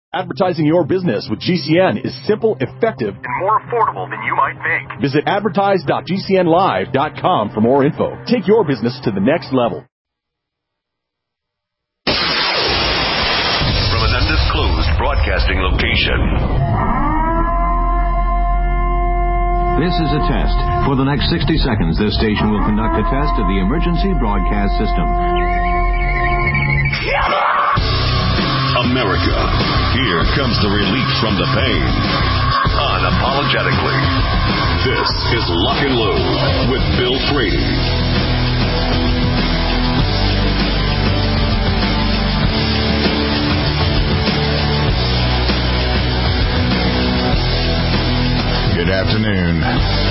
Advertising your business with GCN is simple, effective, and more affordable than you might think. Visit advertise.gcnlive.com for more info. Take your business to the next level. From an undisclosed broadcasting location. This is a test. For the next 60 seconds, this station will conduct a test of the emergency broadcast system. America, here comes the relief from the pain. Unapologetically. This is Lock and Load with Bill Frady. Good afternoon.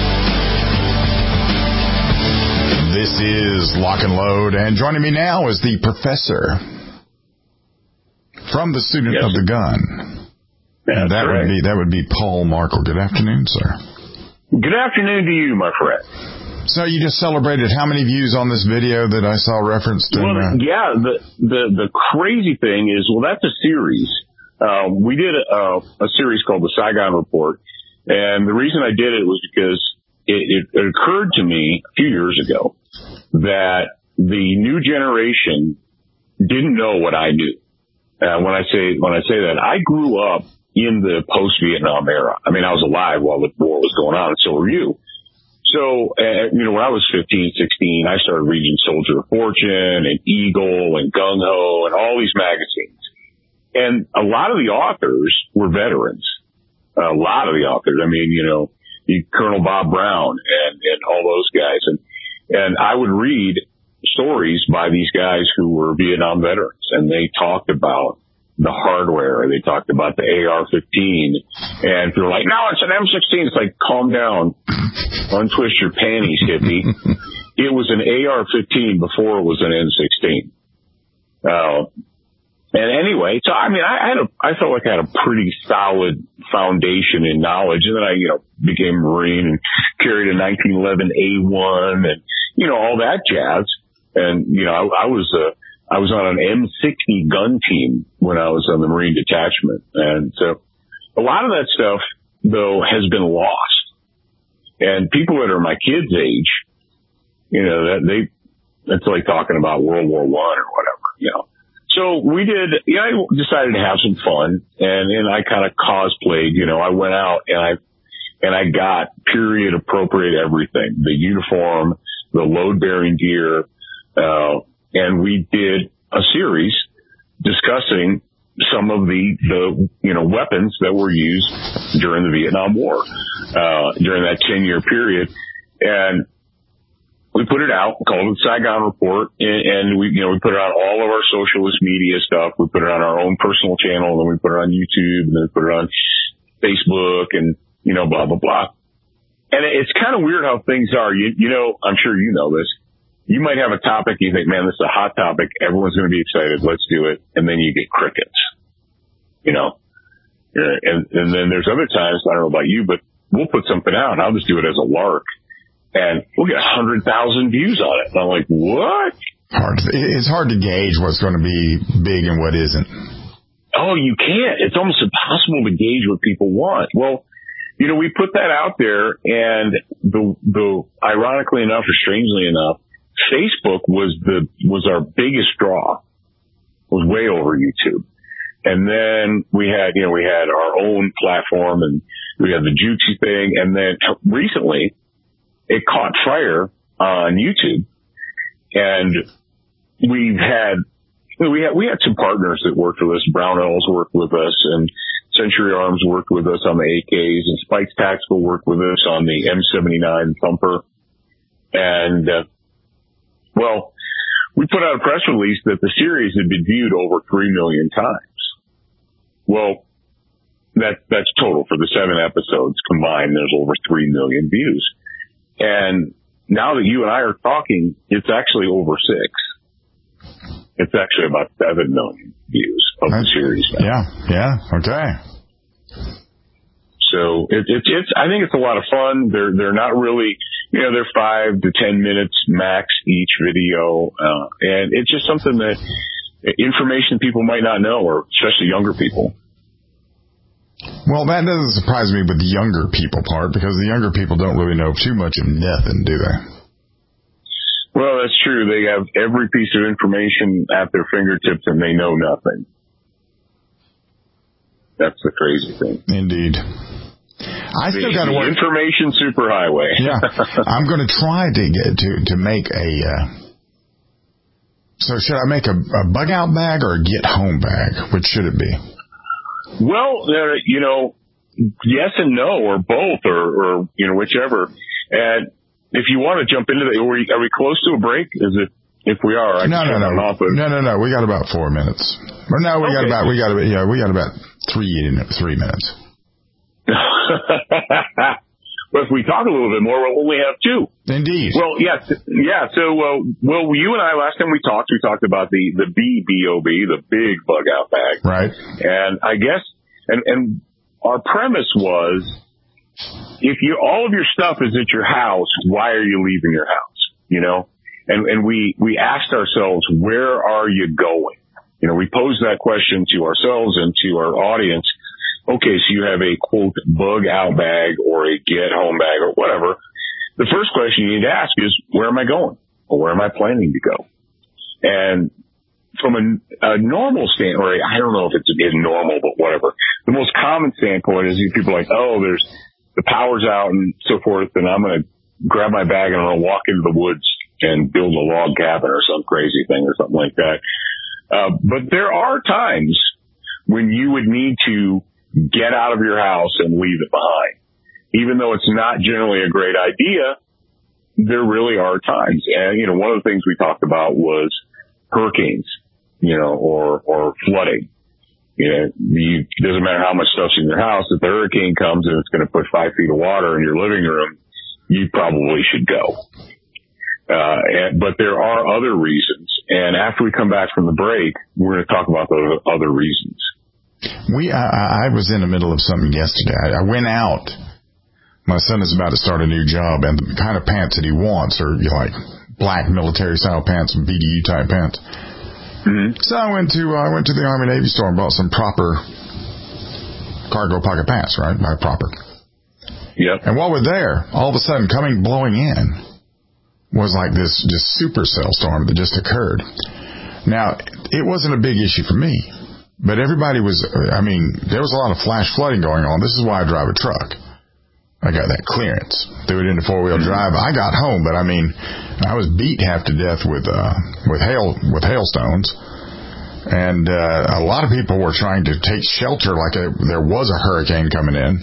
This is Lock and Load, and joining me now is the professor from the Student of the Gun. That's correct. That would be Paul Markle. Good afternoon, sir. Good afternoon to you, my friend. So you just celebrated how many views on this video that I saw referenced? Yeah, the crazy thing is, that's a series. We did a series called the Saigon Report, and the reason I did it was because it occurred to me a few years ago that the new generation didn't know what I knew. When I say that, I grew up in the post-Vietnam era. I mean, I was alive while the war was going on, and so were you. So, when I was 15, 16, I started reading Soldier of Fortune and Eagle and Gung Ho and all these magazines. And a lot of the authors were veterans. A lot of the authors. I mean, Colonel Bob Brown and all those guys. And I would read stories by these guys who were Vietnam veterans, and they talked about the hardware. They talked about the AR-15, and people were like, no, it's an M16. It's like, calm down, untwist your panties, hippie. It was an AR-15 before it was an M16. And anyway, so I mean, I felt like I had a pretty solid foundation in knowledge, and then I, became a Marine and carried a 1911 A1 and all that jazz. And, I was on an M60 gun team when I was on the Marine detachment. And so a lot of that stuff, though, has been lost. And people that are my kids' age, it's like talking about World War I or whatever, So I decided to have some fun, and I kind of cosplayed, I went out and I got period appropriate everything, the uniform, the load bearing gear, and we did a series discussing some of the weapons that were used during the Vietnam War, during that 10-year period. And we put it out, called it the Saigon Report, and we put it on all of our socialist media stuff. We put it on our own personal channel, and then we put it on YouTube, and then we put it on Facebook, and, blah, blah, blah. And it's kind of weird how things are. I'm sure you know this. You might have a topic, you think, man, this is a hot topic, everyone's going to be excited, let's do it, and then you get crickets, And then there's other times, I don't know about you, but we'll put something out, and I'll just do it as a lark, and we'll get 100,000 views on it. And I'm like, what? It's hard to gauge what's going to be big and what isn't. Oh, you can't. It's almost impossible to gauge what people want. Well, we put that out there, and the ironically enough, or strangely enough, Facebook was our biggest draw. It was way over YouTube. And then we had our own platform, and we had the Jutsu thing. And then recently it caught fire on YouTube, and we had some partners that worked with us. Brownells worked with us, and Century Arms worked with us on the AKs, and Spikes Tactical worked with us on the M79 Thumper. And, we put out a press release that the series had been viewed over 3 million times. Well, that's total for the 7 episodes combined. There's over 3 million views. And now that you and I are talking, it's actually over 6. It's actually about 7 million views of the series now. Yeah, okay. So it's I think it's a lot of fun. They're not really, they're 5 to 10 minutes max each video, and it's just something that information people might not know, or especially younger people. Well, that doesn't surprise me with the younger people part, because the younger people don't really know too much of nothing, do they? Well, that's true. They have every piece of information at their fingertips, and they know nothing. That's the crazy thing. Indeed. I still got to work. Information superhighway. Yeah. I'm going to try to make a... So should I make a bug out bag or a get home bag? Which should it be? Well, yes and no, or both, or whichever. And if you want to jump into that, are we close to a break? Is it? If we are, No. We got about 4 minutes. Or no, we got about 3 minutes. But if we talk a little bit more, we'll only have 2. Indeed. Well, yes, yeah. So, you and I, last time we talked about the BBOB, the big bug out bag, right? And I guess, and our premise was, if all of your stuff is at your house, why are you leaving your house? And we asked ourselves, where are you going? We posed that question to ourselves and to our audience. Okay, so you have a, quote, bug out bag or a get home bag or whatever. The first question you need to ask is, where am I going? Or where am I planning to go? And from a normal standpoint, or I don't know if it's normal, but whatever. The most common standpoint is people are like, the power's out and so forth, and I'm going to grab my bag and I'm going to walk into the woods and build a log cabin or some crazy thing or something like that. But there are times when you would need to get out of your house and leave it behind. Even though it's not generally a great idea, there really are times. And, one of the things we talked about was hurricanes, or flooding. It doesn't matter how much stuff's in your house. If the hurricane comes and it's going to put 5 feet of water in your living room, you probably should go. But there are other reasons. And after we come back from the break, we're going to talk about those other reasons. I was in the middle of something yesterday. I went out. My son is about to start a new job, and the kind of pants that he wants are like black military style pants and BDU type pants. Mm-hmm. So I went to the Army Navy store and bought some proper cargo pocket pants, right? Not proper. Yep. And while we're there, all of a sudden, blowing in was like this just supercell storm that just occurred. Now, it wasn't a big issue for me. But everybody there was a lot of flash flooding going on. This is why I drive a truck. I got that clearance. Threw it into 4-wheel drive. I got home, but I was beat half to death with hailstones. And a lot of people were trying to take shelter like there was a hurricane coming in,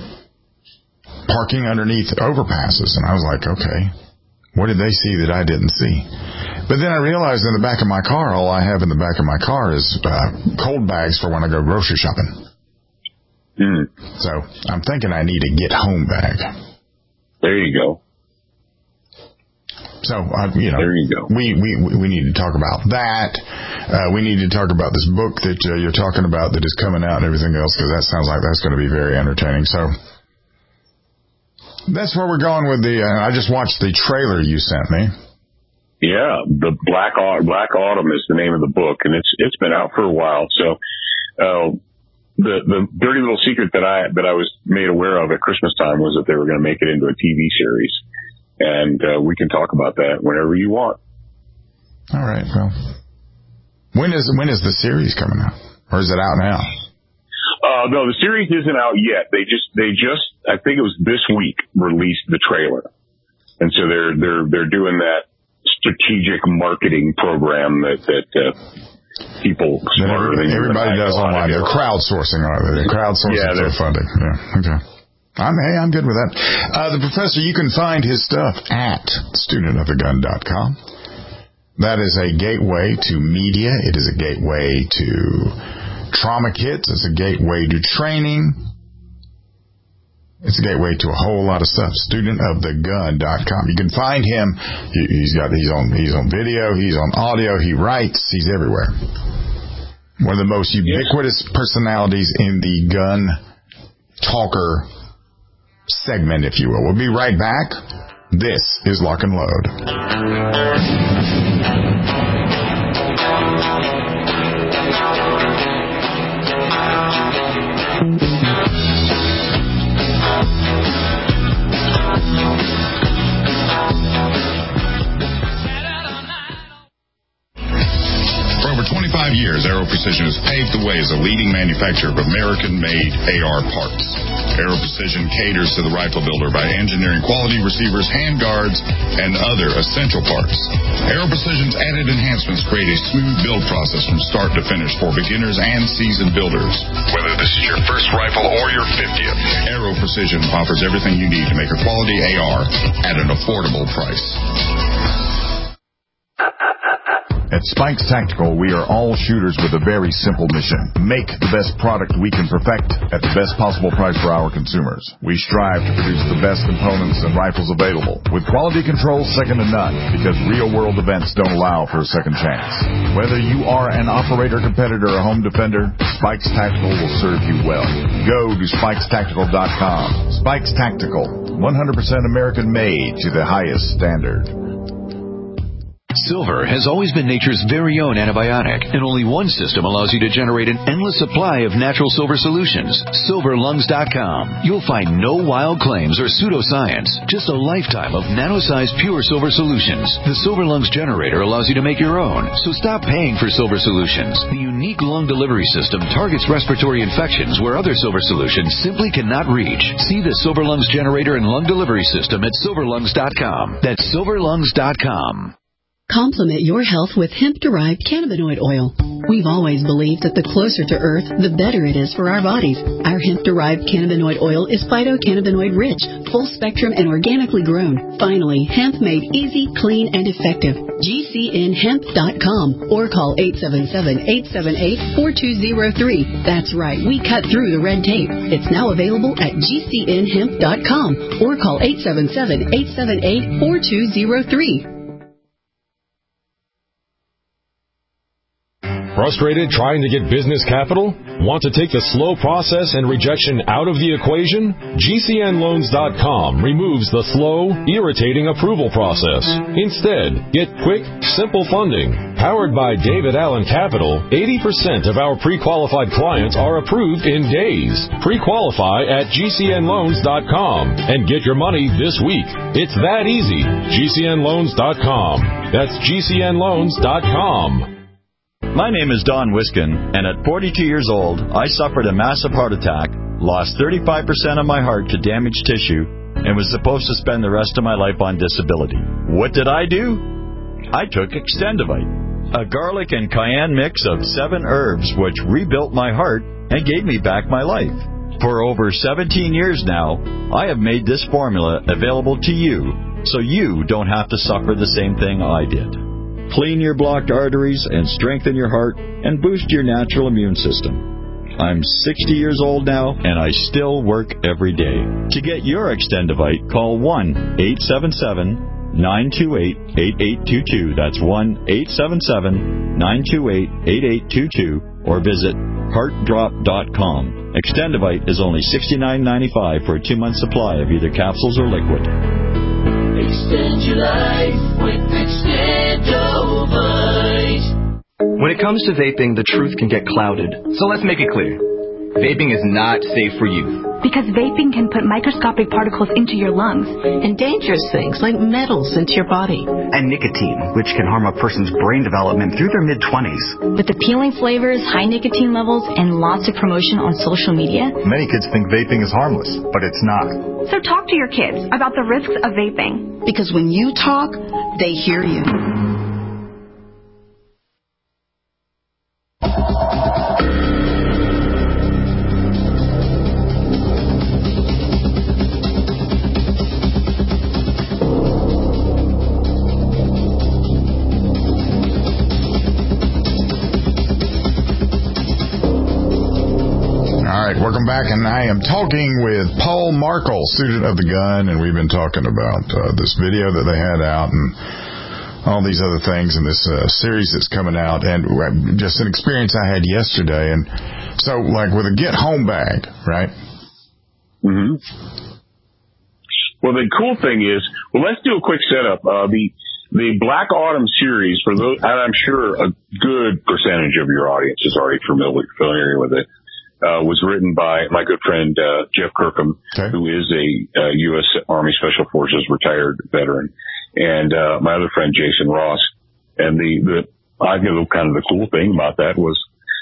parking underneath overpasses. And I was like, okay, what did they see that I didn't see? But then I realized in the back of my car, all I have in the back of my car is cold bags for when I go grocery shopping. Mm. So I'm thinking I need a get home bag. There you go. So, there you go. We need to talk about that. We need to talk about this book that you're talking about that is coming out and everything else, because that sounds like that's going to be very entertaining. So that's where we're going with I just watched the trailer you sent me. Yeah, the Black Autumn is the name of the book, and it's been out for a while. So, the dirty little secret that I was made aware of at Christmas time was that they were going to make it into a TV series, and we can talk about that whenever you want. All right. Well, when is the series coming out, or is it out now? No, the series isn't out yet. They just I think it was this week released the trailer, and so they're doing that strategic marketing program that people smarter than everybody does online. They're crowdsourcing, aren't they? They're crowdsourcing their funding. Yeah. Okay. I'm good with that. The professor, you can find his stuff at studentofthegun.com. That is a gateway to media. It is a gateway to trauma kits. It's a gateway to training. It's a gateway to a whole lot of stuff. Studentofthegun.com. You can find him. He's on video. He's on audio. He writes. He's everywhere. One of the most ubiquitous personalities in the gun talker segment, if you will. We'll be right back. This is Lock and Load. Aero Precision has paved the way as a leading manufacturer of American-made AR parts. Aero Precision caters to the rifle builder by engineering quality receivers, handguards, and other essential parts. Aero Precision's added enhancements create a smooth build process from start to finish for beginners and seasoned builders. Whether this is your first rifle or your 50th, Aero Precision offers everything you need to make a quality AR at an affordable price. At Spikes Tactical, we are all shooters with a very simple mission. Make the best product we can perfect at the best possible price for our consumers. We strive to produce the best components and rifles available, with quality control second to none, because real-world events don't allow for a second chance. Whether you are an operator, competitor, or home defender, Spikes Tactical will serve you well. Go to SpikesTactical.com. Spikes Tactical, 100% American-made to the highest standard. Silver has always been nature's very own antibiotic, and only one system allows you to generate an endless supply of natural silver solutions. SilverLungs.com. You'll find no wild claims or pseudoscience, just a lifetime of nano-sized pure silver solutions. The Silver Lungs generator allows you to make your own, so stop paying for silver solutions. The unique lung delivery system targets respiratory infections where other silver solutions simply cannot reach. See the Silver Lungs generator and lung delivery system at SilverLungs.com. That's SilverLungs.com. Complement your health with hemp-derived cannabinoid oil. We've always believed that the closer to Earth, the better it is for our bodies. Our hemp-derived cannabinoid oil is phytocannabinoid-rich, full-spectrum, and organically grown. Finally, hemp made easy, clean, and effective. GCNhemp.com or call 877-878-4203. That's right, we cut through the red tape. It's now available at GCNhemp.com or call 877-878-4203. Frustrated trying to get business capital? Want to take the slow process and rejection out of the equation? GCNLoans.com removes the slow, irritating approval process. Instead, get quick, simple funding. Powered by David Allen Capital, 80% of our pre-qualified clients are approved in days. Pre-qualify at GCNLoans.com and get your money this week. It's that easy. GCNLoans.com. That's GCNLoans.com. My name is Don Wiskin, and at 42 years old, I suffered a massive heart attack, lost 35% of my heart to damaged tissue, and was supposed to spend the rest of my life on disability. What did I do? I took Extendivite, a garlic and cayenne mix of 7 herbs which rebuilt my heart and gave me back my life. For over 17 years now, I have made this formula available to you so you don't have to suffer the same thing I did. Clean your blocked arteries and strengthen your heart and boost your natural immune system. I'm 60 years old now, and I still work every day. To get your Extendivite, call 1-877-928-8822. That's 1-877-928-8822, or visit heartdrop.com. Extendivite is only $69.95 for a 2-month supply of either capsules or liquid. Extend your life with Extendovite. When it comes to vaping, the truth can get clouded. So let's make it clear. Vaping is not safe for youth. Because vaping can put microscopic particles into your lungs. And dangerous things like metals into your body. And nicotine, which can harm a person's brain development through their mid-20s. With appealing flavors, high nicotine levels, and lots of promotion on social media. Many kids think vaping is harmless, but it's not. So talk to your kids about the risks of vaping. Because when you talk, they hear you. Welcome back, and I am talking with Paul Markel, student of the gun, and we've been talking about this video that they had out and all these other things in this series that's coming out, and just an experience I had yesterday. And so, like with a get-home bag, right? Mm-hmm. Well, the cool thing is, let's do a quick setup. The Black Autumn series, for those, and I'm sure a good percentage of your audience is already familiar with it. Was written by my good friend Jeff Kirkham, who is a U.S. Army Special Forces retired veteran, and my other friend Jason Ross. And I think kind of the cool thing about that was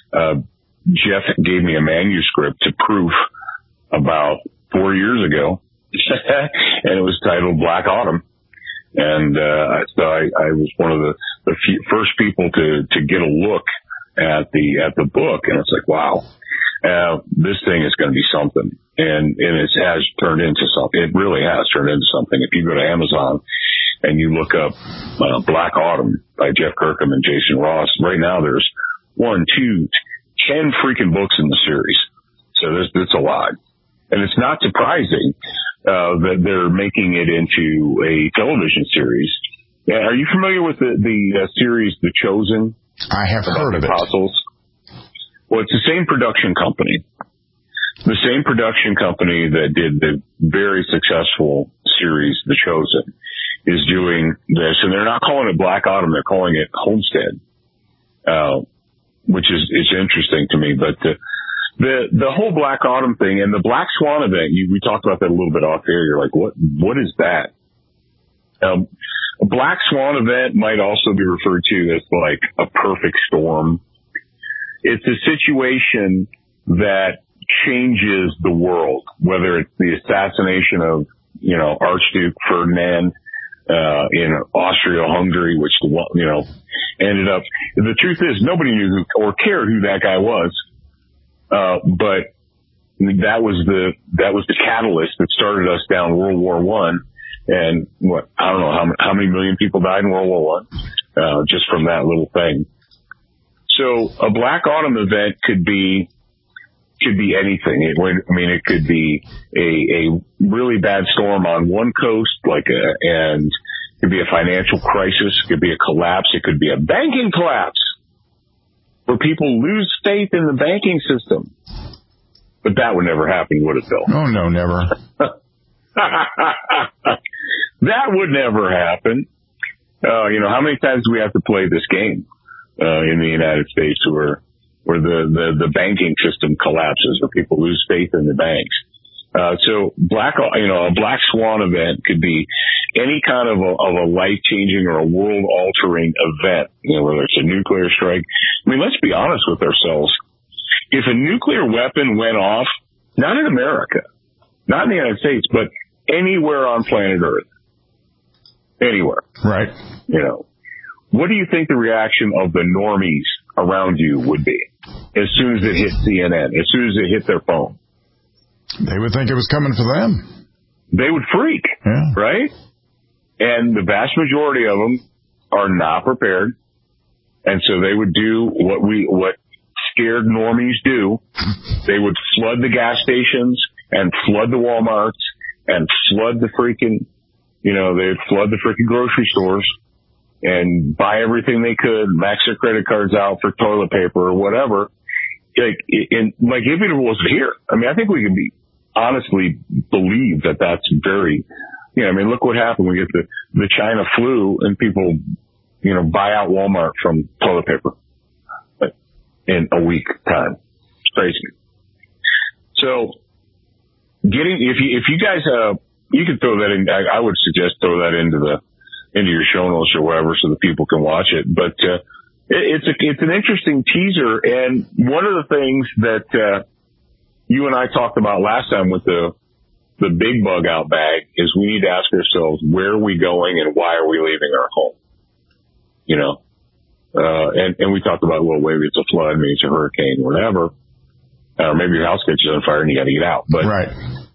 Jeff gave me a manuscript to proof about 4 years ago, and it was titled Black Autumn. And so I was one of the first people to get a look at the book, and it's like, wow, this thing is going to be something. And it has turned into something. It really has turned into something. If you go to Amazon and you look up Black Autumn by Jeff Kirkham and Jason Ross, right now there's 1, 2, 10 freaking books in the series. So that's a lot. And it's not surprising that they're making it into a television series. Are you familiar with the series The Chosen? I have heard of it. Apostles? Well, it's the same production company. The same production company that did the very successful series The Chosen is doing this, and they're not calling it Black Autumn, they're calling it Homestead, which is interesting to me. But the whole Black Autumn thing and the Black Swan event, we talked about that a little bit off air. You're like, what is that? A Black Swan event might also be referred to as like a perfect storm. It's a situation that changes the world, whether it's the assassination of, Archduke Ferdinand, in Austria-Hungary, which, ended up, the truth is nobody knew or cared who that guy was. But that was the catalyst that started us down World War I. And I don't know how many million people died in World War I, just from that little thing. So a Black Autumn event could be anything. It could be a really bad storm on one coast, and it could be a financial crisis. It could be a collapse. It could be a banking collapse where people lose faith in the banking system. But that would never happen, would it, Bill? Oh, no, never. That would never happen. How many times do we have to play this game in the United States where the banking system collapses, where people lose faith in the banks? So a Black Swan event could be any kind of a life-changing or a world-altering event, whether it's a nuclear strike. Let's be honest with ourselves. If a nuclear weapon went off, not in America, not in the United States, but anywhere on planet Earth, anywhere. Right. What do you think the reaction of the normies around you would be as soon as it hit CNN, as soon as it hit their phone? They would think it was coming for them. They would freak, right? And the vast majority of them are not prepared. And so they would do what scared normies do. They would flood the gas stations and flood the Walmarts and flood the freaking, they'd flood the freaking grocery stores and buy everything they could, max their credit cards out for toilet paper or whatever. If it was here, I think we can honestly believe that that's very, look what happened. We get the China flu and people, buy out Walmart from toilet paper in a week time. It's crazy. So if you guys, you could throw that in, I would suggest throw that into your show notes or whatever so that people can watch it. But, it's an interesting teaser. And one of the things that, you and I talked about last time with the big bug out bag is we need to ask ourselves, where are we going and why are we leaving our home? And we talked about, well, maybe it's a flood, maybe it's a hurricane, whatever. Or maybe your house catches on fire and you got to get out. But, right.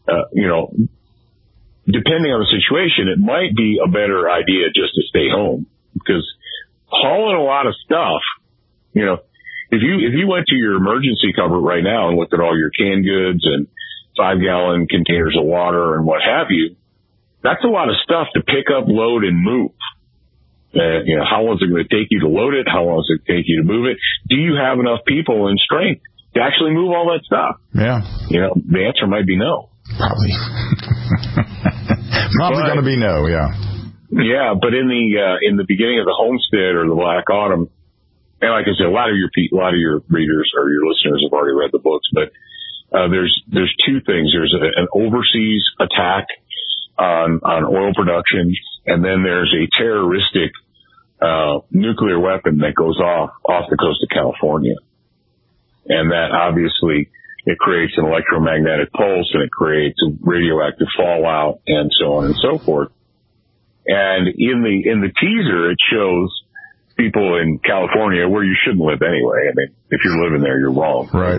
Depending on the situation, it might be a better idea just to stay home because hauling a lot of stuff, if you went to your emergency cupboard right now and looked at all your canned goods and 5-gallon containers of water and what have you, that's a lot of stuff to pick up, load, and move. How long is it going to take you to load it? How long does it take you to move it? Do you have enough people and strength to actually move all that stuff? Yeah. The answer might be no. Probably. Probably going to be no, yeah. Yeah, but in the beginning of the Homestead or the Black Autumn, and like I said, a lot of your readers or your listeners have already read the books, but there's two things. There's an overseas attack on oil production, and then there's a terroristic nuclear weapon that goes off the coast of California. And that obviously it creates an electromagnetic pulse and it creates a radioactive fallout and so on and so forth. And in the teaser, it shows people in California where you shouldn't live anyway. I mean, if you're living there, you're wrong. Right.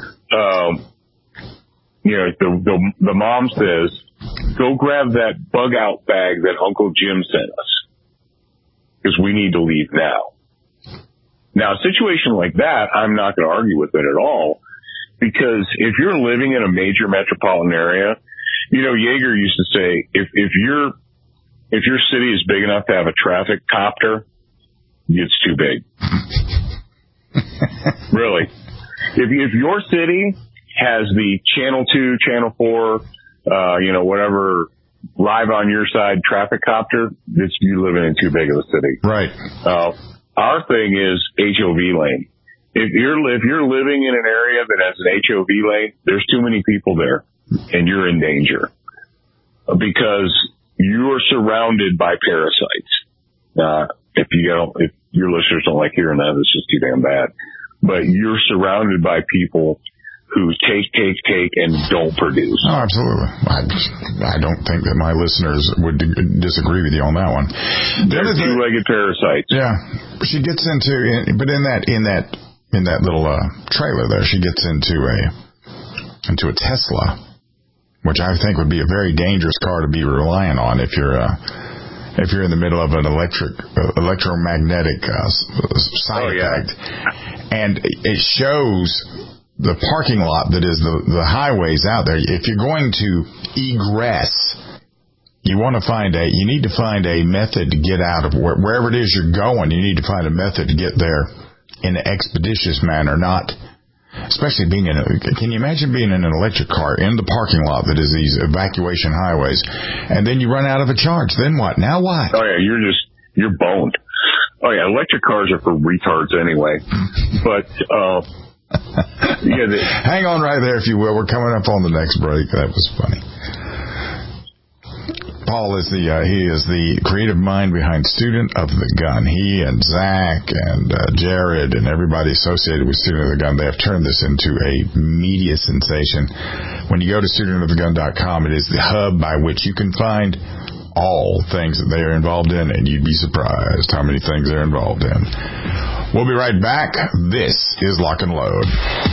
The mom says, go grab that bug out bag that Uncle Jim sent us because we need to leave now. Now, a situation like that, I'm not going to argue with it at all because if you're living in a major metropolitan area, Yeager used to say, if your city is big enough to have a traffic copter, it's too big. Really. If your city has the Channel 2, Channel 4, whatever live on your side traffic copter, you're living in too big of a city. Right. Our thing is HOV lane. If you're living in an area that has an HOV lane, there's too many people there and you're in danger because you're surrounded by parasites. If your listeners don't like hearing that, it's just too damn bad. But you're surrounded by people who take, and don't produce. Oh, absolutely. I don't think that my listeners would disagree with you on that one. They're two-legged parasites. Yeah. She gets into, but in that little trailer there, she gets into a Tesla, which I think would be a very dangerous car to be relying on if you're in the middle of an electromagnetic side effect. And it shows the parking lot that is the highways out there. If you're going to egress, you need to find a method to get out of wherever it is you're going. You need to find a method to get there in an expeditious manner, not especially can you imagine being in an electric car in the parking lot that is these evacuation highways, and then you run out of a charge? Then what? Now what? Oh yeah, you're boned. Oh yeah, electric cars are for retards anyway. But hang on right there, if you will. We're coming up on the next break. That was funny. Paul is he is the creative mind behind Student of the Gun. He and Zach and Jared and everybody associated with Student of the Gun, they have turned this into a media sensation. When you go to studentofthegun.com, it is the hub by which you can find all things that they are involved in, and you'd be surprised how many things they're involved in. We'll be right back. This is Lock and Load.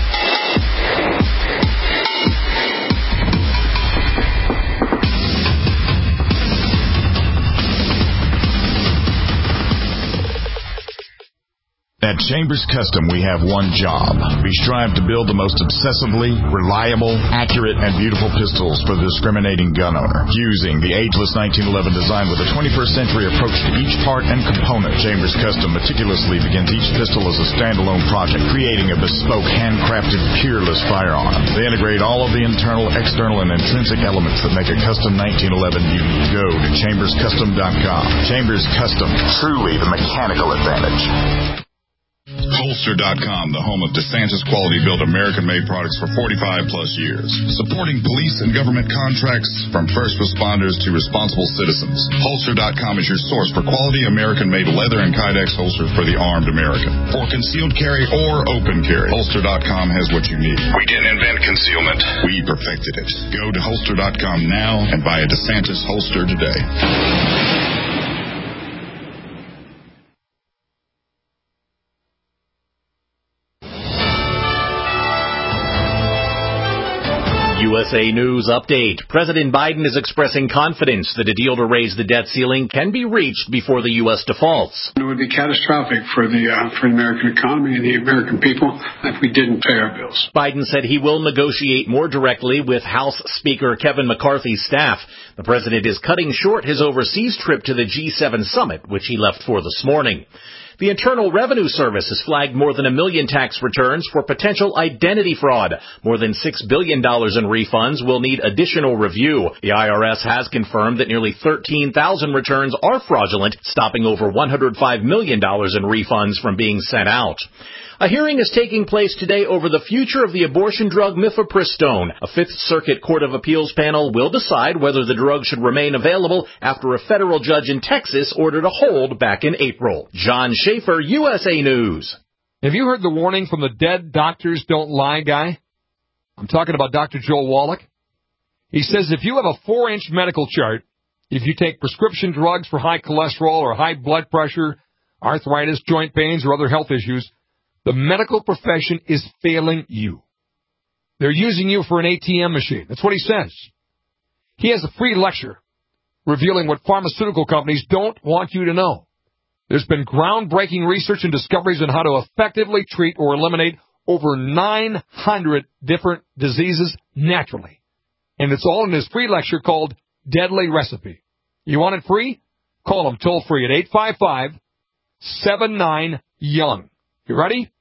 At Chambers Custom, we have one job. We strive to build the most obsessively reliable, accurate, and beautiful pistols for the discriminating gun owner. Using the ageless 1911 design with a 21st century approach to each part and component, Chambers Custom meticulously begins each pistol as a standalone project, creating a bespoke, handcrafted, peerless firearm. They integrate all of the internal, external, and intrinsic elements that make a custom 1911 unique. Go to chamberscustom.com. Chambers Custom, truly the mechanical advantage. Holster.com, the home of DeSantis quality-built American-made products for 45-plus years. Supporting police and government contracts from first responders to responsible citizens. Holster.com is your source for quality American-made leather and Kydex holsters for the armed American. For concealed carry or open carry, Holster.com has what you need. We didn't invent concealment. We perfected it. Go to Holster.com now and buy a DeSantis holster today. USA News Update. President Biden is expressing confidence that a deal to raise the debt ceiling can be reached before the U.S. defaults. It would be catastrophic for the American economy and the American people if we didn't pay our bills. Biden said he will negotiate more directly with House Speaker Kevin McCarthy's staff. The president is cutting short his overseas trip to the G7 summit, which he left for this morning. The Internal Revenue Service has flagged more than 1 million tax returns for potential identity fraud. More than $6 billion in refunds will need additional review. The IRS has confirmed that nearly 13,000 returns are fraudulent, stopping over $105 million in refunds from being sent out. A hearing is taking place today over the future of the abortion drug mifepristone. A Fifth Circuit Court of Appeals panel will decide whether the drug should remain available after a federal judge in Texas ordered a hold back in April. John Schaefer, USA News. Have you heard the warning from the Dead Doctors Don't Lie guy? I'm talking about Dr. Joel Wallach. He says if you have a 4-inch medical chart, if you take prescription drugs for high cholesterol or high blood pressure, arthritis, joint pains, or other health issues, the medical profession is failing you. They're using you for an ATM machine. That's what he says. He has a free lecture revealing what pharmaceutical companies don't want you to know. There's been groundbreaking research and discoveries on how to effectively treat or eliminate over 900 different diseases naturally. And it's all in his free lecture called Deadly Recipe. You want it free? Call him toll free at 855-79-YOUNG. You ready?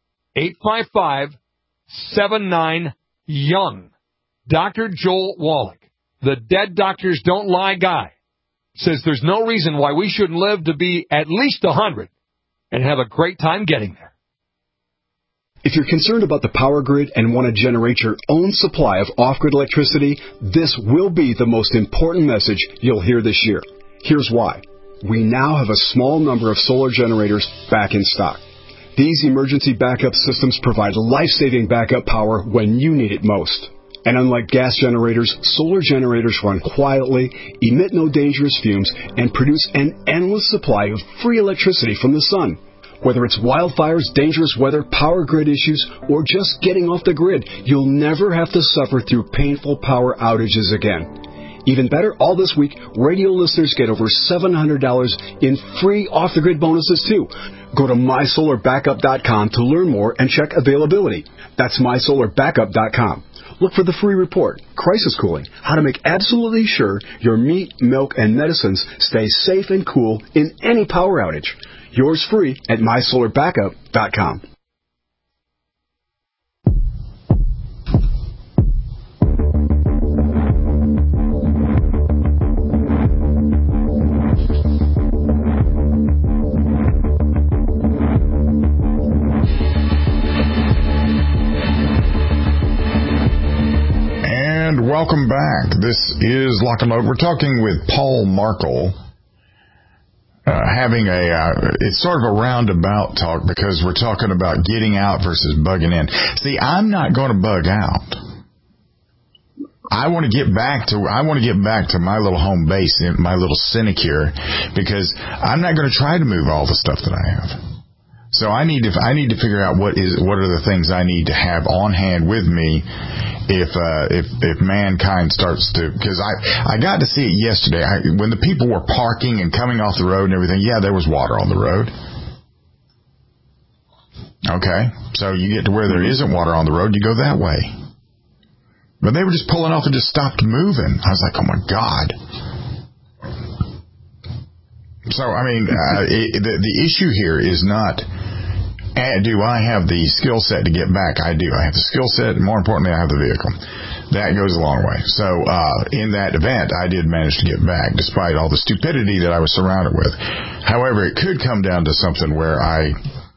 855-79-YOUNG. Dr. Joel Wallach, the Dead Doctors Don't Lie guy, says there's no reason why we shouldn't live to be at least 100 and have a great time getting there. If you're concerned about the power grid and want to generate your own supply of off-grid electricity, this will be the most important message you'll hear this year. Here's why. We now have a small number of solar generators back in stock. These emergency backup systems provide life-saving backup power when you need it most. And unlike gas generators, solar generators run quietly, emit no dangerous fumes, and produce an endless supply of free electricity from the sun. Whether it's wildfires, dangerous weather, power grid issues, or just getting off the grid, you'll never have to suffer through painful power outages again. Even better, all this week, radio listeners get over $700 in free off-the-grid bonuses, too. Go to MySolarBackup.com to learn more and check availability. That's MySolarBackup.com. Look for the free report, Crisis Cooling, how to make absolutely sure your meat, milk, and medicines stay safe and cool in any power outage. Yours free at MySolarBackup.com. And welcome back. This is Lock and Load. We're talking with Paul Markel. It's sort of a roundabout talk because we're talking about getting out versus bugging in. See, I'm not going to bug out. I want to get back to my little home base, my little sinecure, because I'm not going to try to move all the stuff that I have. So I need to figure out what are the things I need to have on hand with me if mankind starts to, because I got to see it yesterday when the people were parking and coming off the road and everything. Yeah, there was water on the road. Okay, so you get to where there isn't water on the road, you go that way. But they were just pulling off and just stopped moving. I was like, oh my God. So, I mean, the issue here is not, do I have the skill set to get back? I do. I have the skill set, and more importantly, I have the vehicle. That goes a long way. So, in that event, I did manage to get back, despite all the stupidity that I was surrounded with. However, it could come down to something where I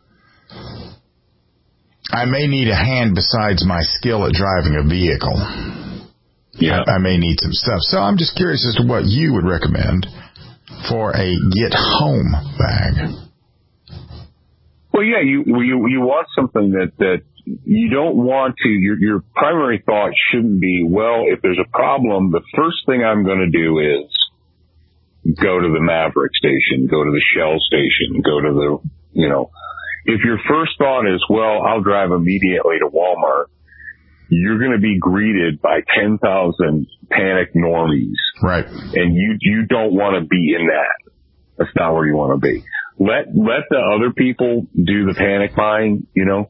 may need a hand besides my skill at driving a vehicle. Yeah. I may need some stuff. So, I'm just curious as to what you would recommend for a get-home bag. Well, yeah, you want something that you don't want to. Your primary thought shouldn't be, well, if there's a problem, the first thing I'm going to do is go to the Maverick station, go to the Shell station, go to the, if your first thought is, well, I'll drive immediately to Walmart, you're going to be greeted by 10,000 panic normies. Right. And you don't want to be in that. That's not where you want to be. Let the other people do the panic buying, You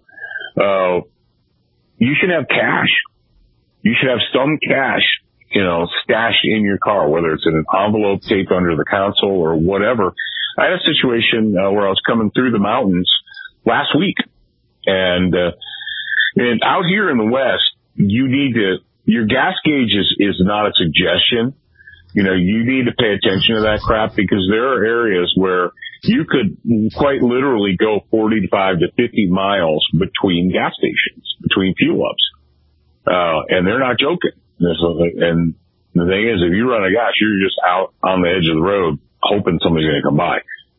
should have cash. You should have some cash, stashed in your car, whether it's in an envelope taped under the console or whatever. I had a situation where I was coming through the mountains last week, and out here in the West, your gas gauge is not a suggestion. You need to pay attention to that crap, because there are areas where you could quite literally go 45 to 50 miles between gas stations, between fuel ups. And they're not joking. And the thing is, if you run a gas, you're just out on the edge of the road hoping somebody's going to come by.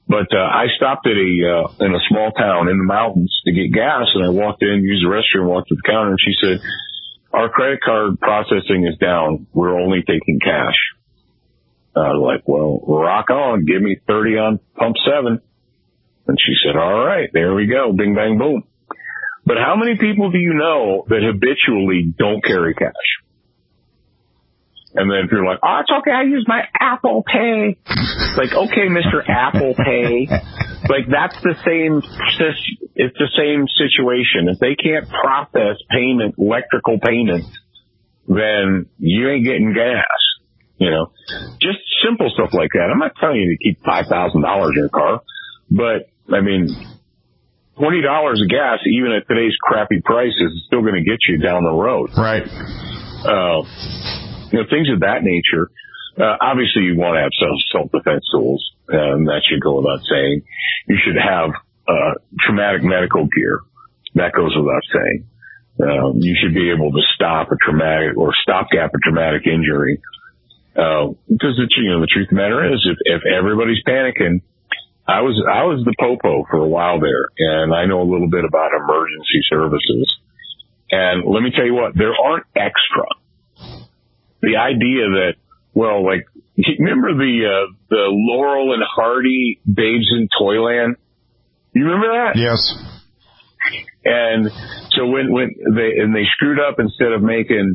But I stopped at in a small town in the mountains to get gas, and I walked in, used the restroom, walked to the counter, and she said, "Our credit card processing is down. We're only taking cash." I was like, "Well, rock on. Give me 30 on pump 7." And she said, "All right, there we go. Bing, bang, boom." But how many people do you know that habitually don't carry cash? And then if you're like, "Oh, it's okay, I use my Apple Pay." Like, okay, Mr. Apple Pay. Like, that's the same, it's the same situation. If they can't process payment, electrical payments, then you ain't getting gas. You know, just simple stuff like that. I'm not telling you to keep $5,000 in your car, but I mean, $20 of gas, even at today's crappy prices, is still going to get you down the road. Right. You know, things of that nature. Obviously, you want to have some self-defense tools, and that should go without saying. You should have traumatic medical gear. That goes without saying. You should be able to stop a traumatic or stopgap a traumatic injury. Because the truth of the matter is, if everybody's panicking, I was the popo for a while there, and I know a little bit about emergency services. And let me tell you what, there aren't extra. The idea that, well, like, remember the Laurel and Hardy Babes in Toyland? You remember that? Yes. And so when they screwed up, instead of making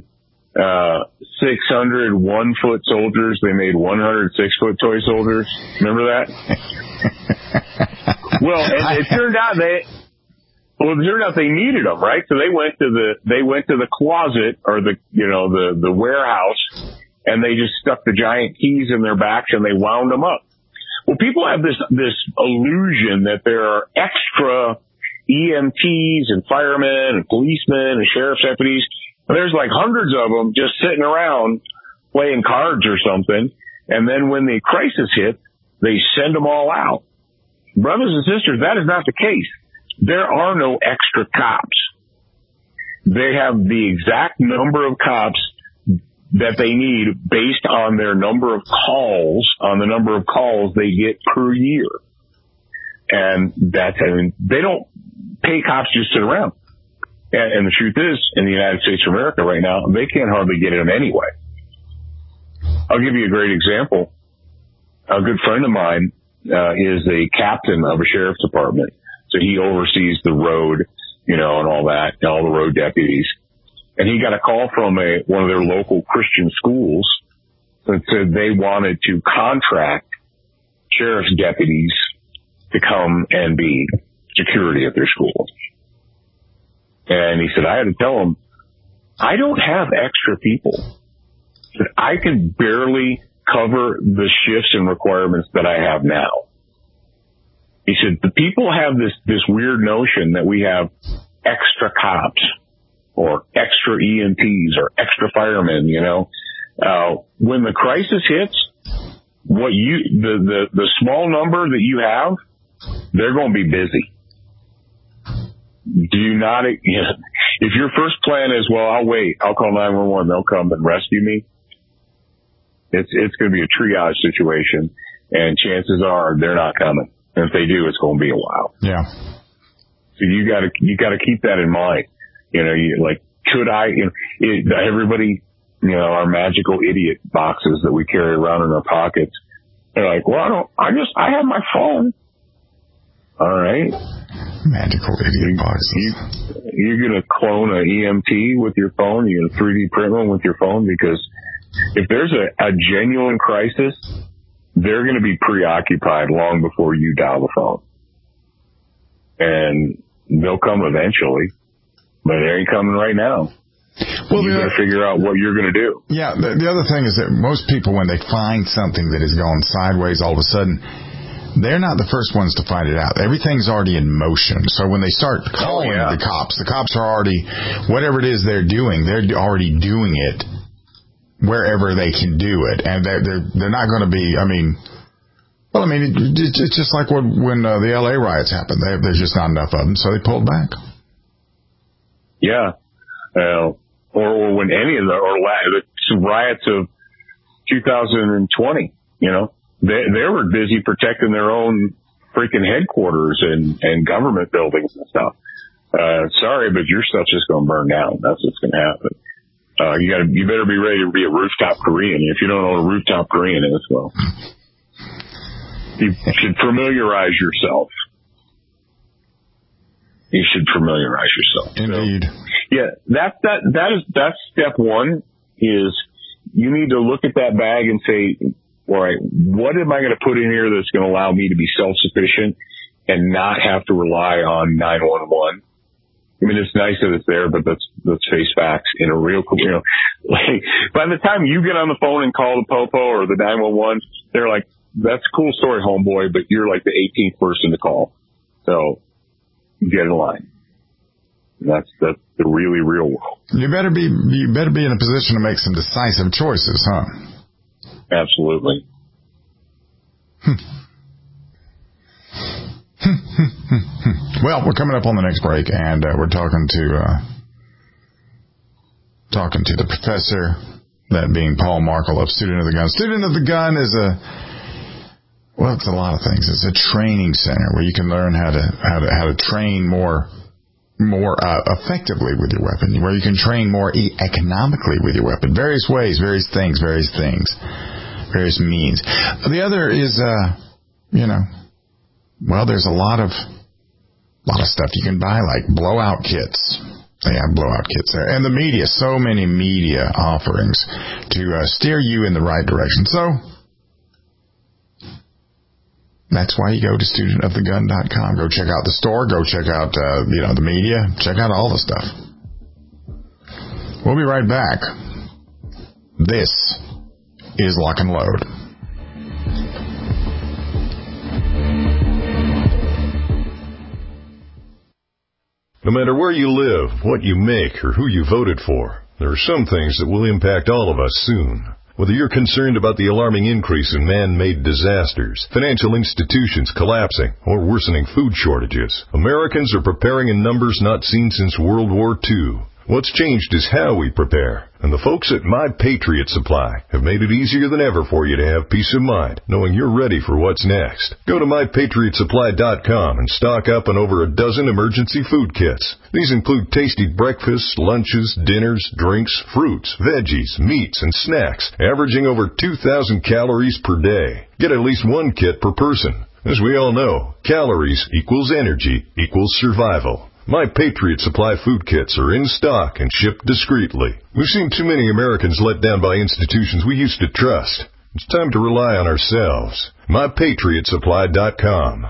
600 1-foot soldiers, they made 100 6-foot toy soldiers. Remember that? Well, and it turned out they needed them, right? So they went to the closet or the warehouse, and they just stuck the giant keys in their backs and they wound them up. Well, people have this illusion that there are extra EMTs and firemen and policemen and sheriff's deputies. There's like hundreds of them just sitting around playing cards or something. And then when the crisis hit, they send them all out. Brothers and sisters, that is not the case. There are no extra cops. They have the exact number of cops that they need based on their number of calls, on the number of calls they get per year. And they don't pay cops to just sit around. And the truth is, in the United States of America right now, they can't hardly get them anyway. I'll give you a great example. A good friend of mine is a captain of a sheriff's department. So he oversees the road, and all that, and all the road deputies. And he got a call from one of their local Christian schools that said they wanted to contract sheriff's deputies to come and be security at their school. And he said, I had to tell him, I don't have extra people. That I can barely cover the shifts and requirements that I have now. He said, the people have this weird notion that we have extra cops or extra EMTs or extra firemen, when the crisis hits, the small number that you have, they're going to be busy. Do you not, if your first plan is, well, I'll wait, I'll call 911, they'll come and rescue me. It's going to be a triage situation, and chances are they're not coming. And if they do, it's going to be a while. Yeah. So you got to keep that in mind. Everybody, our magical idiot boxes that we carry around in our pockets. They're like, well, I have my phone. All right. Magical idiot boxes. You're going to clone an EMT with your phone. You're going to 3D print one with your phone, because if there's a genuine crisis, they're going to be preoccupied long before you dial the phone. And they'll come eventually, but they ain't coming right now. Well, you got to figure out what you're going to do. Yeah, the other thing is that most people, when they find something that is going sideways all of a sudden, they're not the first ones to find it out. Everything's already in motion. So when they start calling the cops are already, whatever it is they're doing, they're already doing it wherever they can do it. And they're not going to be, it's just like when the LA riots happened. There's just not enough of them, so they pulled back. Yeah. Or when any of the riots of 2020, they were busy protecting their own freaking headquarters and government buildings and stuff. Sorry, but your stuff's just going to burn down. That's what's going to happen. You better be ready to be a rooftop Korean. If you don't know what a rooftop Korean is, well, you should familiarize yourself. Indeed. So, yeah, that's step one. Is you need to look at that bag and say, all right, what am I going to put in here that's going to allow me to be self-sufficient and not have to rely on 911? I mean, it's nice that it's there, but let's face facts. In a real, like, by the time you get on the phone and call the Popo or the 911, they're like, that's a cool story, homeboy, but you're like the 18th person to call. So get in line. That's the really real world. You better be in a position to make some decisive choices, huh? Absolutely. Well, we're coming up on the next break, and we're talking to the professor, that being Paul Markel of Student of the Gun. Student of the Gun is it's a lot of things. It's a training center where you can learn how to train more effectively with your weapon, where you can train more economically with your weapon. Various ways, various things, various means. The other is, there's a lot of stuff you can buy, like blowout kits. They have blowout kits there. And the media, so many media offerings to steer you in the right direction. So that's why you go to studentofthegun.com. Go check out the store. Go check out, the media. Check out all the stuff. We'll be right back. This is Lock and Load. No matter where you live, what you make, or who you voted for, there are some things that will impact all of us soon. Whether you're concerned about the alarming increase in man-made disasters, financial institutions collapsing, or worsening food shortages, Americans are preparing in numbers not seen since World War II. What's changed is how we prepare, and the folks at My Patriot Supply have made it easier than ever for you to have peace of mind, knowing you're ready for what's next. Go to MyPatriotSupply.com and stock up on over a dozen emergency food kits. These include tasty breakfasts, lunches, dinners, drinks, fruits, veggies, meats, and snacks, averaging over 2,000 calories per day. Get at least one kit per person. As we all know, calories equals energy equals survival. My Patriot Supply food kits are in stock and shipped discreetly. We've seen too many Americans let down by institutions we used to trust. It's time to rely on ourselves. MyPatriotSupply.com.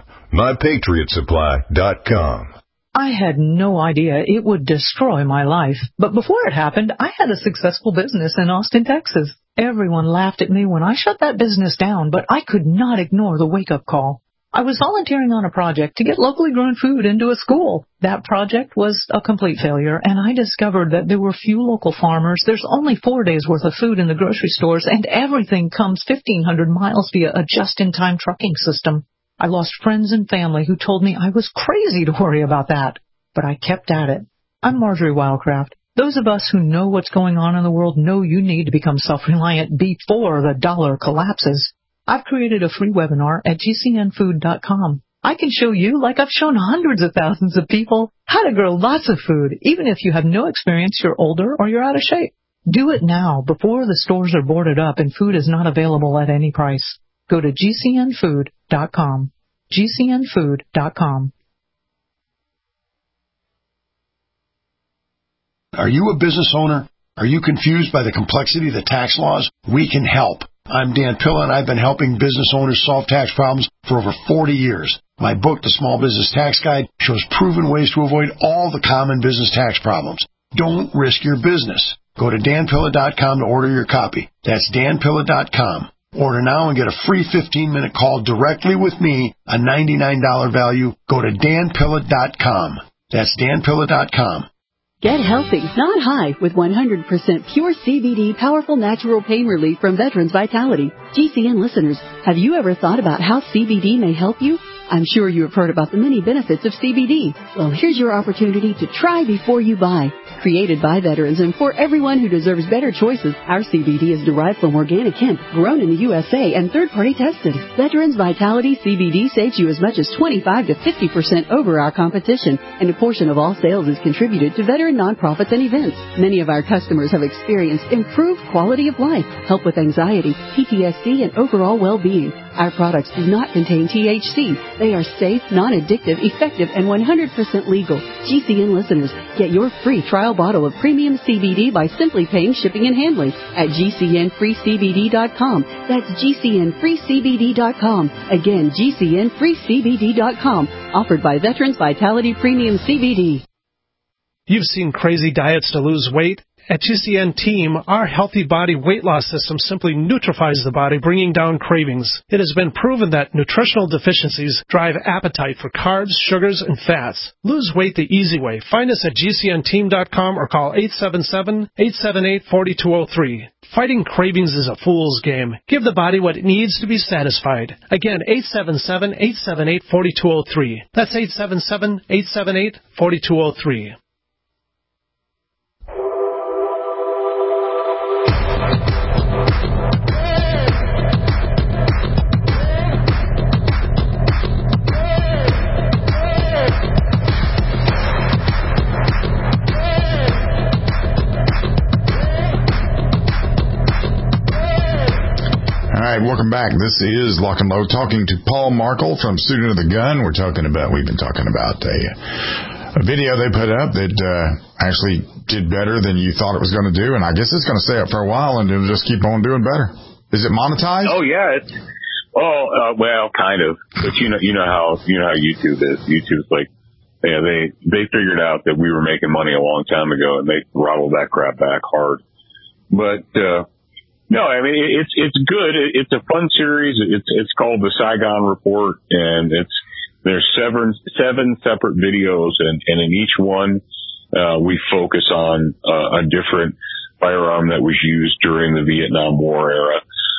MyPatriotSupply.com. I had no idea it would destroy my life. But before it happened, I had a successful business in Austin, Texas. Everyone laughed at me when I shut that business down, but I could not ignore the wake-up call. I was volunteering on a project to get locally grown food into a school. That project was a complete failure, and I discovered that there were few local farmers. There's only 4 days' worth of food in the grocery stores, and everything comes 1,500 miles via a just-in-time trucking system. I lost friends and family who told me I was crazy to worry about that. But I kept at it. I'm Marjorie Wildcraft. Those of us who know what's going on in the world know you need to become self-reliant before the dollar collapses. I've created a free webinar at GCNfood.com. I can show you, like I've shown hundreds of thousands of people, how to grow lots of food, even if you have no experience, you're older, or you're out of shape. Do it now, before the stores are boarded up and food is not available at any price. Go to GCNfood.com. GCNfood.com. Are you a business owner? Are you confused by the complexity of the tax laws? We can help. I'm Dan Pilla, and I've been helping business owners solve tax problems for over 40 years. My book, The Small Business Tax Guide, shows proven ways to avoid all the common business tax problems. Don't risk your business. Go to danpilla.com to order your copy. That's danpilla.com. Order now and get a free 15-minute call directly with me, a $99 value. Go to danpilla.com. That's danpilla.com. Get healthy, not high, with 100% pure CBD powerful natural pain relief from Veterans Vitality. GCN listeners, have you ever thought about how CBD may help you? I'm sure you have heard about the many benefits of CBD. Well, here's your opportunity to try before you buy. Created by veterans and for everyone who deserves better choices, our CBD is derived from organic hemp, grown in the USA and third-party tested. Veterans Vitality CBD saves you as much as 25 to 50% over our competition, and a portion of all sales is contributed to veteran nonprofits and events. Many of our customers have experienced improved quality of life, help with anxiety, PTSD, and overall well-being. Our products do not contain THC. They are safe, non-addictive, effective, and 100% legal. GCN listeners, get your free trial bottle of premium CBD by simply paying shipping and handling at GCNFreeCBD.com. That's GCNFreeCBD.com. Again, GCNFreeCBD.com. Offered by Veterans Vitality Premium CBD. You've seen crazy diets to lose weight. At GCN Team, our healthy body weight loss system simply neutralizes the body, bringing down cravings. It has been proven that nutritional deficiencies drive appetite for carbs, sugars, and fats. Lose weight the easy way. Find us at GCNteam.com or call 877-878-4203. Fighting cravings is a fool's game. Give the body what it needs to be satisfied. Again, 877-878-4203. That's 877-878-4203. All right, welcome back. This is Lock and Load, talking to Paul Markel from Student of the Gun. We've been talking about a video they put up that actually did better than you thought it was going to do, and I guess it's going to stay up for a while and it'll just keep on doing better. Is it monetized? Oh yeah, well, kind of. But you know how YouTube is. YouTube's like, yeah, they figured out that we were making money a long time ago, and they throttled that crap back hard. But no, I mean it's good. It's a fun series. It's called the Saigon Report, and there's seven separate videos, and in each one we focus on a different firearm that was used during the Vietnam War era.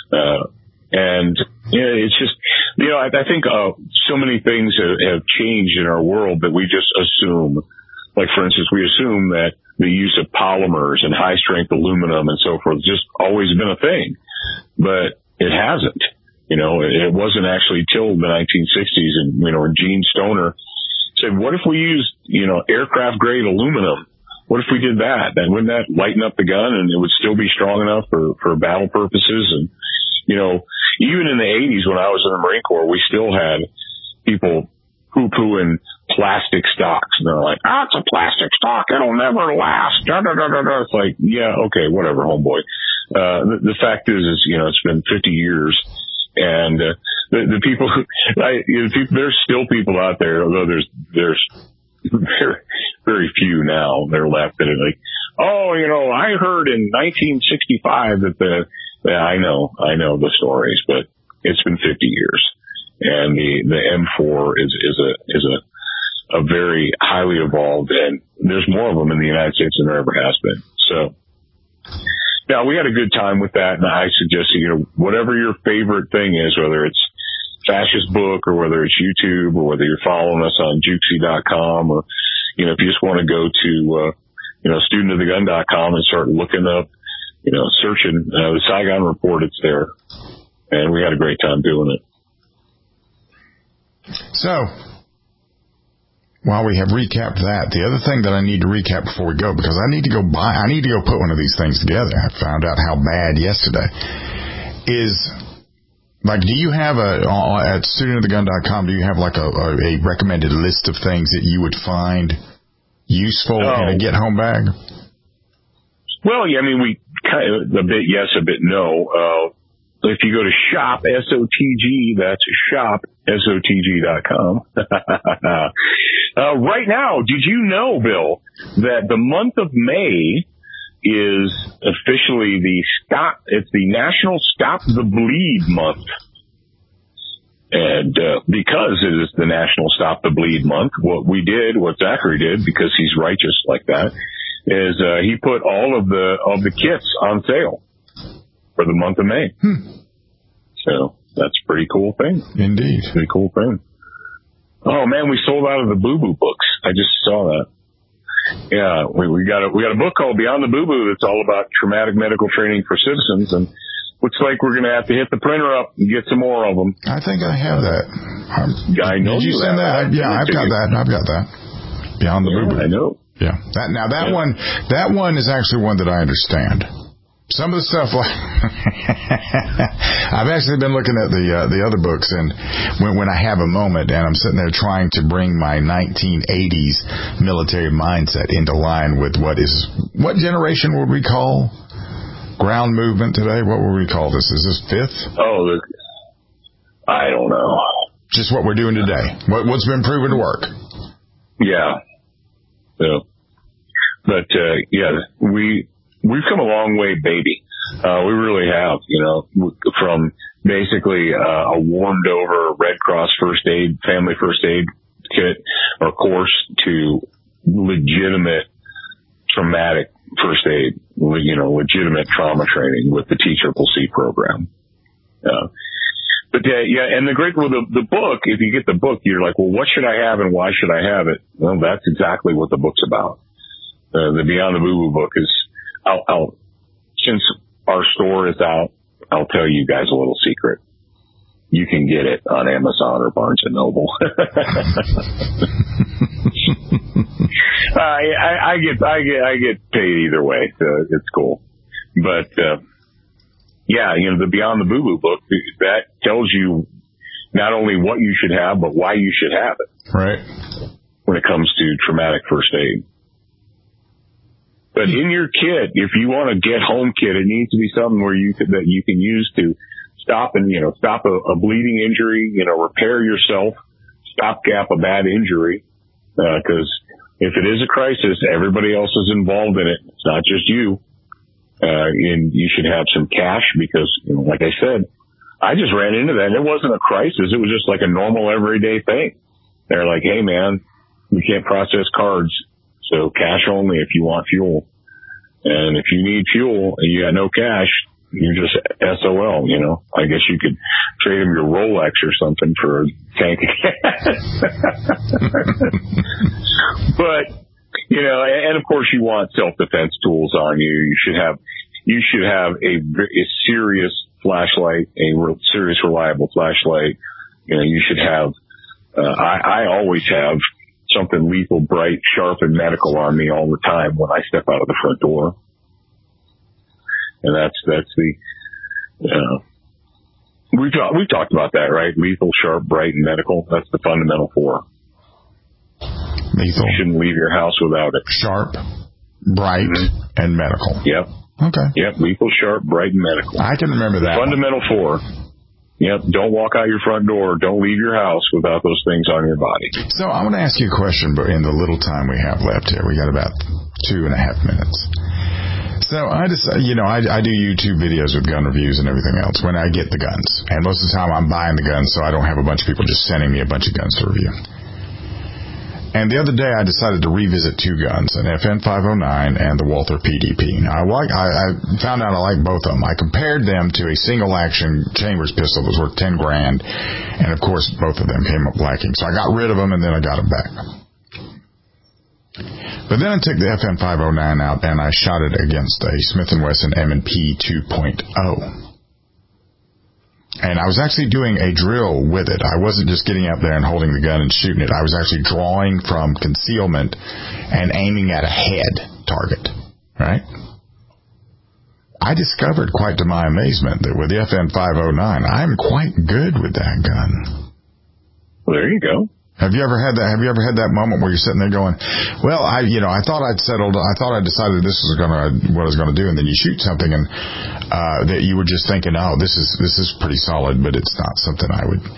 And it's just, I think so many things have changed in our world that we just assume. Like, for instance, we assume that the use of polymers and high-strength aluminum and so forth has just always been a thing. But it hasn't. It wasn't actually till the 1960s, and, when Gene Stoner said, what if we used, aircraft-grade aluminum? What if we did that? Then wouldn't that lighten up the gun, and it would still be strong enough for battle purposes? And, even in the 80s when I was in the Marine Corps, we still had people poo-pooing plastic stocks. And they're like, it's a plastic stock. It'll never last. It's like, yeah, okay, whatever, homeboy. The fact is, it's been 50 years. And the people, there's still people out there, although there's very, very few now that are left that are like, I heard in 1965 that I know the stories, but it's been 50 years. And the M4 is a very highly evolved, and there's more of them in the United States than there ever has been. So, yeah, we had a good time with that, and I suggest whatever your favorite thing is, whether it's Fascist Book or whether it's YouTube or whether you're following us on Jukesy.com or, if you just want to go to, studentofthegun.com and start looking up, searching the Saigon Report, it's there. And we had a great time doing it. So, while we have recapped that, the other thing that I need to recap before we go, because I need to go put one of these things together. I found out how bad yesterday is. Like, do you have at studentofthegun.com, do you have like a recommended list of things that you would find useful in a get-home bag? Well, yeah, I mean, we kind of, a bit yes, a bit no. If you go to shop, SOTG, that's shop, SOTG.com. Right now, did you know, Bill, that the month of May is officially it's the National Stop the Bleed month. And because it is the National Stop the Bleed month, what Zachary did, because he's righteous like that, is he put all of the kits on sale for the month of May. So that's a pretty cool thing. Indeed. Pretty cool thing. Oh, man, we sold out of the Boo Boo books. I just saw that. Yeah, we got a book called Beyond the Boo Boo that's all about traumatic medical training for citizens, and looks like we're going to have to hit the printer up and get some more of them. I think I have that. I know. Did you send that? Yeah, I've got that. Beyond the Boo Boo. I know. Yeah. That one is actually one that I understand. Some of the stuff, I've actually been looking at the other books, and when I have a moment and I'm sitting there trying to bring my 1980s military mindset into line with what generation would we call ground movement today? What would we call this? Is this fifth? Oh, I don't know. Just what we're doing today. What's been proven to work. Yeah. But we've come a long way, baby. We really have, from basically a warmed over Red Cross family first aid kit or course to legitimate traumatic first aid, legitimate trauma training with the TCCC program. But and the book, if you get the book, you're like, well, what should I have and why should I have it? Well, that's exactly what the book's about. The Beyond the Boo Boo book is, since our store is out, I'll tell you guys a little secret. You can get it on Amazon or Barnes & Noble. I get paid either way, so it's cool. But, the Beyond the Boo Boo book, that tells you not only what you should have, but why you should have it. Right. When it comes to traumatic first aid. But in your kit, if you want a get home kit, it needs to be something that you can use to stop a bleeding injury, repair yourself, stopgap a bad injury. Cause if it is a crisis, everybody else is involved in it. It's not just you. And you should have some cash because, like I said, I just ran into that and it wasn't a crisis. It was just like a normal everyday thing. They're like, hey man, we can't process cards. So cash only if you want fuel. And if you need fuel and you got no cash, you're just SOL, I guess you could trade them your Rolex or something for a tank of gas. But, and of course you want self-defense tools on you. You should have a serious flashlight, a serious reliable flashlight. You should have, I always have something lethal, bright, sharp, and medical on me all the time when I step out of the front door. And that's we've talked about that, right? Lethal, sharp, bright, and medical. That's the fundamental four. Lethal. You shouldn't leave your house without it. Sharp, bright, and medical. Yep. Okay. Yep. Lethal, sharp, bright, and medical. I can remember that. Fundamental four. Yep. Don't walk out your front door. Don't leave your house without those things on your body. So I want to ask you a question, but in the little time we have left here, we got about 2.5 minutes. So I just, I do YouTube videos with gun reviews and everything else when I get the guns. And most of the time I'm buying the guns, so I don't have a bunch of people just sending me a bunch of guns to review. And the other day, I decided to revisit two guns, an FN509 and the Walther PDP. Now, I found out I like both of them. I compared them to a single-action Chambers pistol that was worth $10,000, and of course, both of them came up lacking. So I got rid of them, and then I got them back. But then I took the FN509 out, and I shot it against a Smith & Wesson M&P 2.0. And I was actually doing a drill with it. I wasn't just getting up there and holding the gun and shooting it. I was actually drawing from concealment and aiming at a head target, right? I discovered, quite to my amazement, that with the FN509, I'm quite good with that gun. Well, there you go. Have you ever had that moment where you're sitting there going, well, I thought I decided this was what I was going to do, and then you shoot something and that you were just thinking, oh, this is pretty solid, but it's not something I would,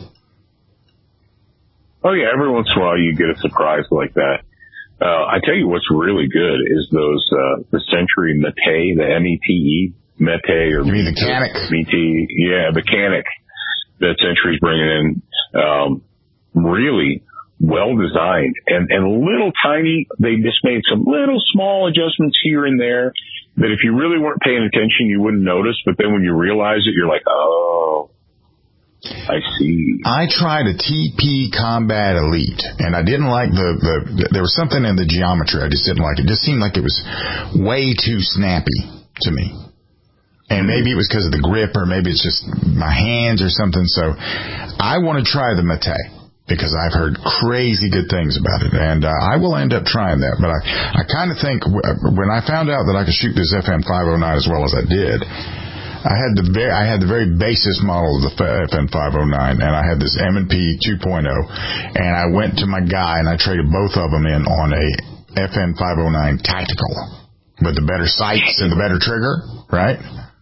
Oh yeah, every once in a while you get a surprise like that. I tell you what's really good is those the Century Mete, the METE, Mete or you mean the Canic? Yeah, the Canic that Century's bringing in. Really well designed and little tiny. They just made some little small adjustments here and there that if you really weren't paying attention, you wouldn't notice. But then when you realize it, you're like, oh, I see. I tried a TP Combat Elite, and I didn't like there was something in the geometry I just didn't like. It just seemed like it was way too snappy to me. And maybe it was because of the grip, or maybe it's just my hands or something. So I want to try the Mate, because I've heard crazy good things about it, and I will end up trying that. But I kind of think when I found out that I could shoot this FN 509 as well as I did, I had the very basis model of the FN 509, and I had this M&P 2.0, and I went to my guy and I traded both of them in on a FN 509 tactical with the better sights and the better trigger, right?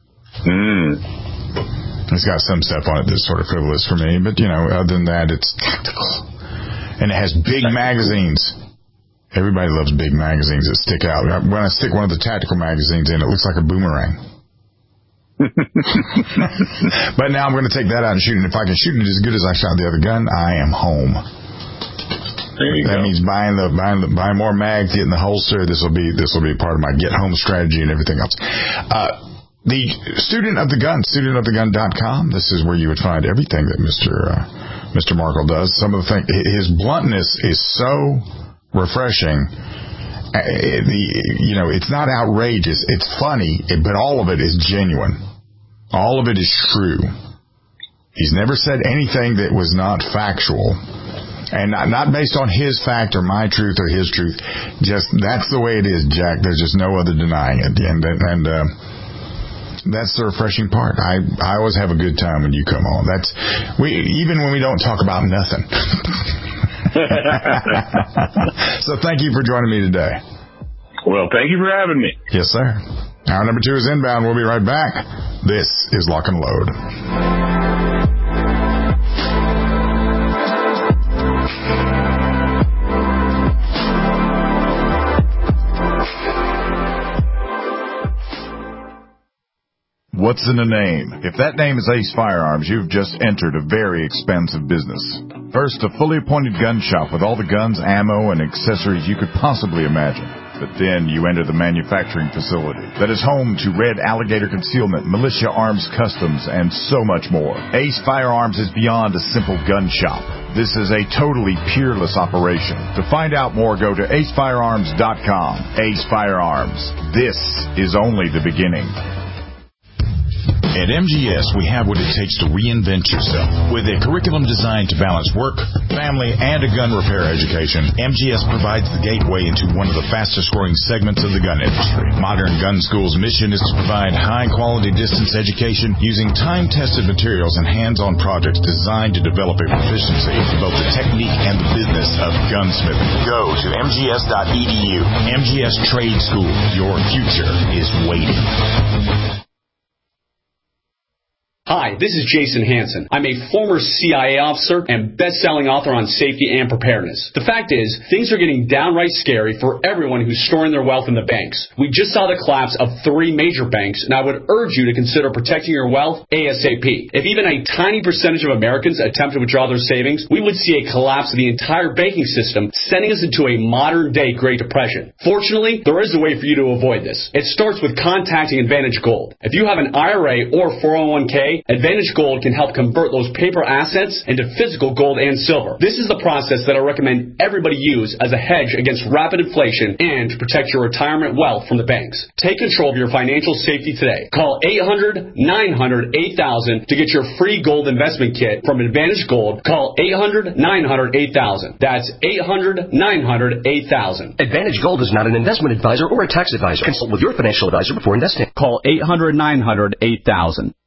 It's got some stuff on it that's sort of frivolous for me, but other than that, it's tactical, and it has big magazines. Everybody loves big magazines that stick out. When I stick one of the tactical magazines in, it looks like a boomerang. But now I'm going to take that out and shoot it. If I can shoot it as good as I shot the other gun, I am home. That means buying more mags, getting the holster. This will be part of my get home strategy and everything else. The Student of the Gun, studentofthegun.com. This is where you would find everything that Mr. Markle does. Some of the things, his bluntness is so refreshing. It's not outrageous. It's funny, but all of it is genuine. All of it is true. He's never said anything that was not factual, and not based on his fact or my truth or his truth. Just that's the way it is, Jack. There's just no other denying it. And that's the refreshing part. I always have a good time when you come on. Even when we don't talk about nothing. So thank you for joining me today. Well, thank you for having me. Yes, sir. Hour number 2 is inbound. We'll be right back. This is Lock and Load. What's in a name? If that name is Ace Firearms, you've just entered a very expensive business. First, a fully appointed gun shop with all the guns, ammo, and accessories you could possibly imagine. But then you enter the manufacturing facility that is home to Red Alligator Concealment, Militia Arms Customs, and so much more. Ace Firearms is beyond a simple gun shop. This is a totally peerless operation. To find out more, go to acefirearms.com. Ace Firearms. This is only the beginning. At MGS, we have what it takes to reinvent yourself. With a curriculum designed to balance work, family, and a gun repair education, MGS provides the gateway into one of the fastest-growing segments of the gun industry. Modern Gun School's mission is to provide high-quality distance education using time-tested materials and hands-on projects designed to develop a proficiency in both the technique and the business of gunsmithing. Go to mgs.edu. MGS Trade School. Your future is waiting. Hi, this is Jason Hansen. I'm a former CIA officer and best-selling author on safety and preparedness. The fact is, things are getting downright scary for everyone who's storing their wealth in the banks. We just saw the collapse of 3 major banks, and I would urge you to consider protecting your wealth ASAP. If even a tiny percentage of Americans attempt to withdraw their savings, we would see a collapse of the entire banking system, sending us into a modern-day Great Depression. Fortunately, there is a way for you to avoid this. It starts with contacting Advantage Gold. If you have an IRA or 401k, Advantage Gold can help convert those paper assets into physical gold and silver. This is the process that I recommend everybody use as a hedge against rapid inflation and to protect your retirement wealth from the banks. Take control of your financial safety today. Call 800-900-8000 to get your free gold investment kit from Advantage Gold. Call 800-900-8000. That's 800-900-8000. Advantage Gold is not an investment advisor or a tax advisor. Consult with your financial advisor before investing. Call 800-900-8000.